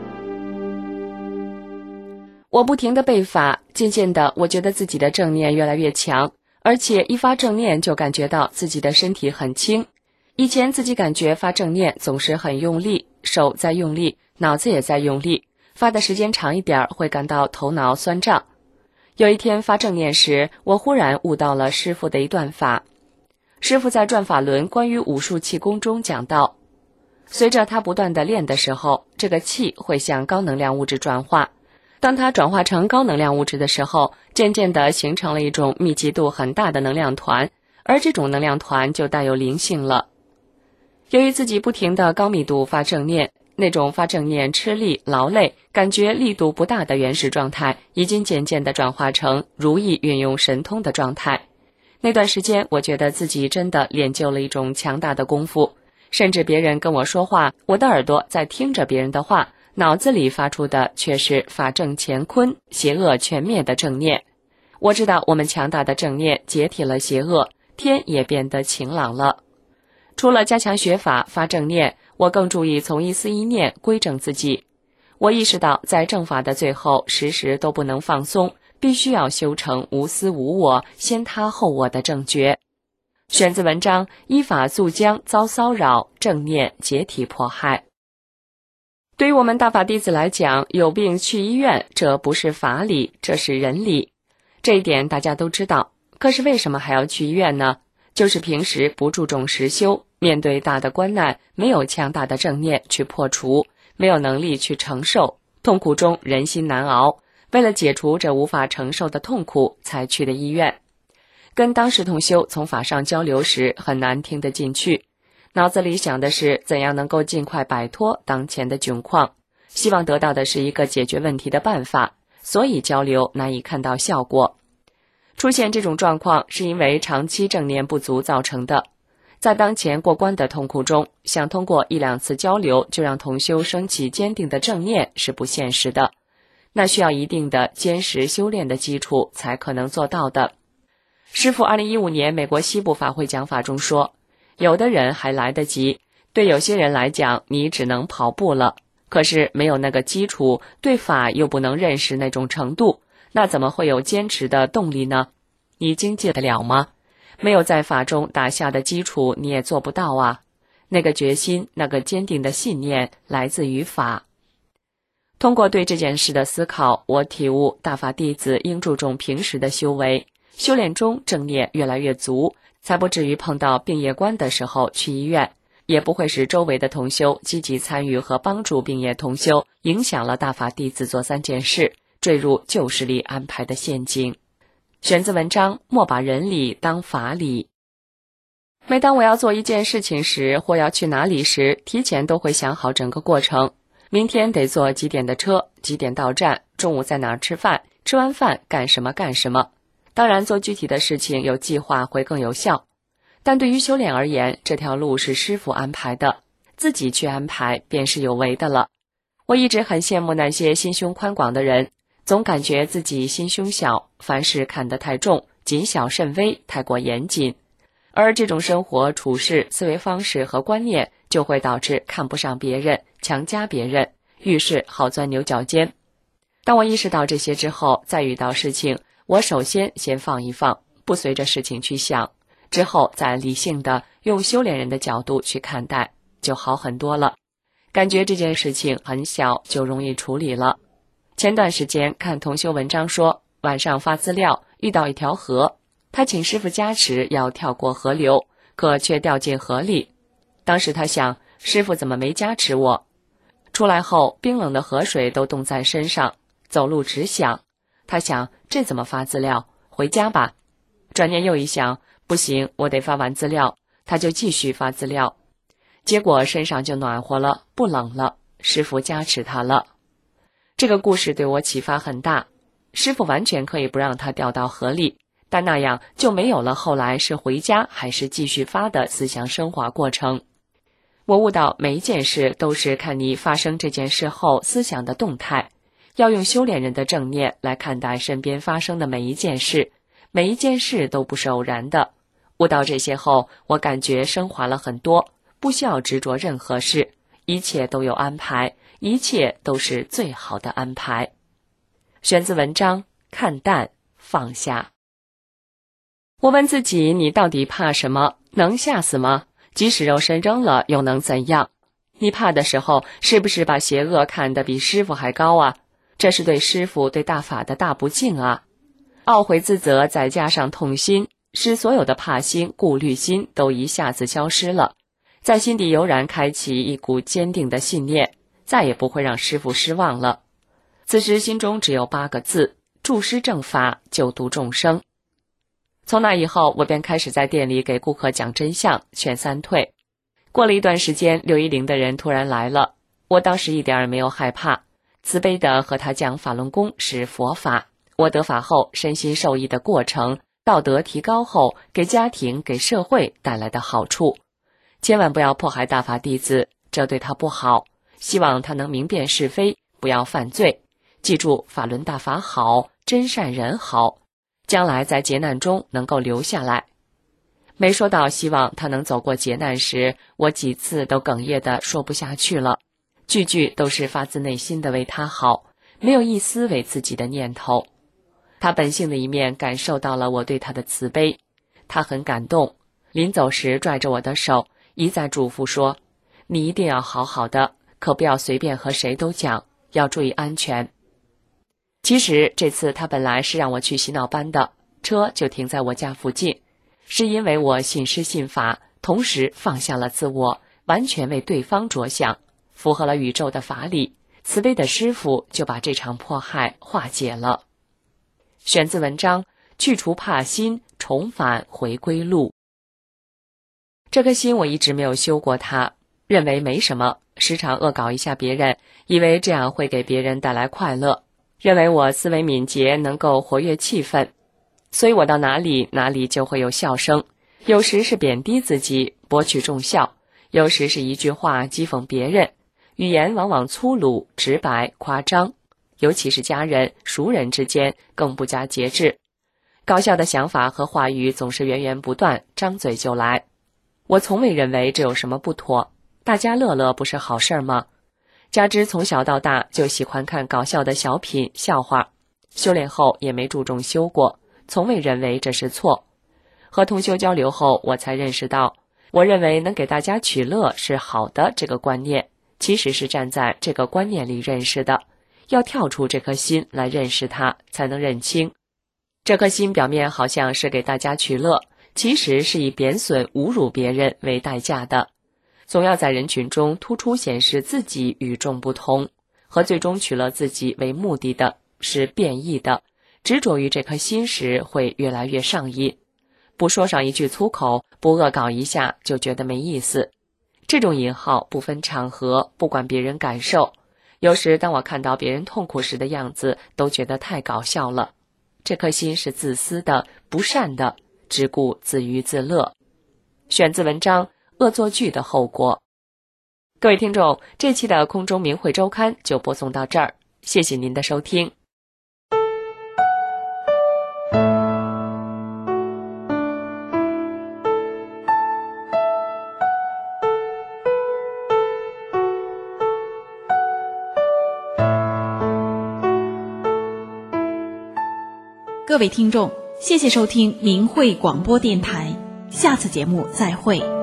我不停地背法，渐渐的，我觉得自己的正念越来越强，而且一发正念就感觉到自己的身体很轻。以前自己感觉发正念总是很用力，手在用力，脑子也在用力，发的时间长一点会感到头脑酸胀。有一天发正念时，我忽然悟到了师父的一段法。师父在转法轮关于武术气功中讲到，随着他不断地练的时候，这个气会向高能量物质转化。当它转化成高能量物质的时候，渐渐地形成了一种密集度很大的能量团，而这种能量团就带有灵性了。由于自己不停地高密度发正念，那种发正念吃力劳累感觉力度不大的原始状态，已经渐渐地转化成如意运用神通的状态。那段时间我觉得自己真的练就了一种强大的功夫，甚至别人跟我说话，我的耳朵在听着别人的话，脑子里发出的却是法正乾坤，邪恶全灭的正念。我知道我们强大的正念解体了邪恶，天也变得晴朗了。除了加强学法发正念，我更注意从一丝一念归正自己。我意识到在正法的最后，时时都不能放松，必须要修成无私无我，先他后我的正觉。选自文章《依法速将遭骚扰，正念解体迫害》。对于我们大法弟子来讲，有病去医院，这不是法理，这是人理。这一点大家都知道，可是为什么还要去医院呢？就是平时不注重实修，面对大的关难，没有强大的正念去破除，没有能力去承受，痛苦中人心难熬，为了解除这无法承受的痛苦才去的医院。跟当时同修从法上交流时很难听得进去，脑子里想的是怎样能够尽快摆脱当前的窘况，希望得到的是一个解决问题的办法，所以交流难以看到效果。出现这种状况是因为长期正念不足造成的。在当前过关的痛苦中，想通过一两次交流就让同修升起坚定的正念是不现实的，那需要一定的坚实修炼的基础才可能做到的。师父2015年美国西部法会讲法中说，有的人还来得及，对有些人来讲你只能跑步了，可是没有那个基础，对法又不能认识那种程度，那怎么会有坚持的动力呢？你经济得了吗？没有在法中打下的基础，你也做不到啊。那个决心，那个坚定的信念来自于法。通过对这件事的思考，我体悟大法弟子应注重平时的修为，修炼中正念越来越足，才不至于碰到病业关的时候去医院，也不会使周围的同修积极参与和帮助病业同修，影响了大法弟子做3件事，坠入旧势力安排的陷阱。选自文章《莫把人理当法理》。每当我要做一件事情时，或要去哪里时，提前都会想好整个过程。明天得坐几点的车，几点到站，中午在哪儿吃饭，吃完饭干什么干什么。当然做具体的事情有计划会更有效，但对于修炼而言，这条路是师父安排的，自己去安排便是有为的了。我一直很羡慕那些心胸宽广的人，总感觉自己心胸小，凡事看得太重，谨小慎微，太过严谨。而这种生活处事思维方式和观念，就会导致看不上别人，强加别人，遇事好钻牛角尖。当我意识到这些之后，再遇到事情，我首先放一放，不随着事情去想，之后再理性的用修炼人的角度去看待，就好很多了。感觉这件事情很小，就容易处理了。前段时间看同修文章说，晚上发资料遇到一条河，他请师父加持要跳过河流，可却掉进河里。当时他想，师父怎么没加持我？出来后冰冷的河水都冻在身上，走路直响。他想，这怎么发资料？回家吧。转念又一想，不行，我得发完资料。他就继续发资料，结果身上就暖和了，不冷了，师父加持他了。 这个故事对我启发很大，师父完全可以不让他掉到河里，但那样就没有了后来是回家还是继续发的思想升华过程。我悟到每一件事都是看你发生这件事后思想的动态，要用修炼人的正念来看待身边发生的每一件事，每一件事都不是偶然的。悟到这些后，我感觉升华了很多，不需要执着任何事，一切都有安排，一切都是最好的安排。选自文章《看淡放下》。我问自己，你到底怕什么？能吓死吗？即使肉身扔了又能怎样？你怕的时候是不是把邪恶看得比师父还高啊？这是对师父对大法的大不敬啊！懊悔自责再加上痛心，使所有的怕心顾虑心都一下子消失了，在心底油然开启一股坚定的信念，再也不会让师父失望了。此时心中只有8个字：助师正法，救度众生。从那以后，我便开始在店里给顾客讲真相，劝3退。过了一段时间，610的人突然来了，我当时一点也没有害怕，慈悲地和他讲法轮功是佛法，我得法后身心受益的过程，道德提高后给家庭给社会带来的好处。千万不要迫害大法弟子，这对他不好，希望他能明辨是非，不要犯罪。记住，法轮大法好，真善人好，将来在劫难中能够留下来。没说到希望他能走过劫难时，我几次都哽咽地说不下去了，句句都是发自内心的为他好，没有一丝为自己的念头。他本性的一面感受到了我对他的慈悲，他很感动，临走时拽着我的手，一再嘱咐说，你一定要好好的，可不要随便和谁都讲，要注意安全。其实这次他本来是让我去洗脑班的，车就停在我家附近，是因为我信师信法，同时放下了自我，完全为对方着想，符合了宇宙的法理，慈悲的师父就把这场迫害化解了。选自文章《去除怕心，重返回归路》。这颗心我一直没有修过它，认为没什么，时常恶搞一下别人，以为这样会给别人带来快乐，认为我思维敏捷，能够活跃气氛，所以我到哪里就会有笑声，有时是贬低自己，博取众笑，有时是一句话讥讽别人，语言往往粗鲁、直白、夸张，尤其是家人、熟人之间更不加节制。搞笑的想法和话语总是源源不断，张嘴就来。我从未认为这有什么不妥，大家乐乐不是好事吗？加之从小到大就喜欢看搞笑的小品、笑话，修炼后也没注重修过，从未认为这是错。和同修交流后，我才认识到，我认为能给大家取乐是好的这个观念，其实是站在这个观念里认识的，要跳出这颗心来认识它，才能认清。这颗心表面好像是给大家取乐，其实是以贬损、侮辱别人为代价的，总要在人群中突出显示自己与众不同，和最终取乐自己为目的的是变异的，执着于这颗心时会越来越上瘾，不说上一句粗口，不恶搞一下就觉得没意思。这种引号不分场合，不管别人感受，有时当我看到别人痛苦时的样子，都觉得太搞笑了。这颗心是自私的、不善的，只顾自娱自乐。选自文章《恶作剧的后果》。各位听众，这期的空中明慧周刊就播送到这儿，谢谢您的收听。 各位听众，谢谢收听明慧广播电台，下次节目再会。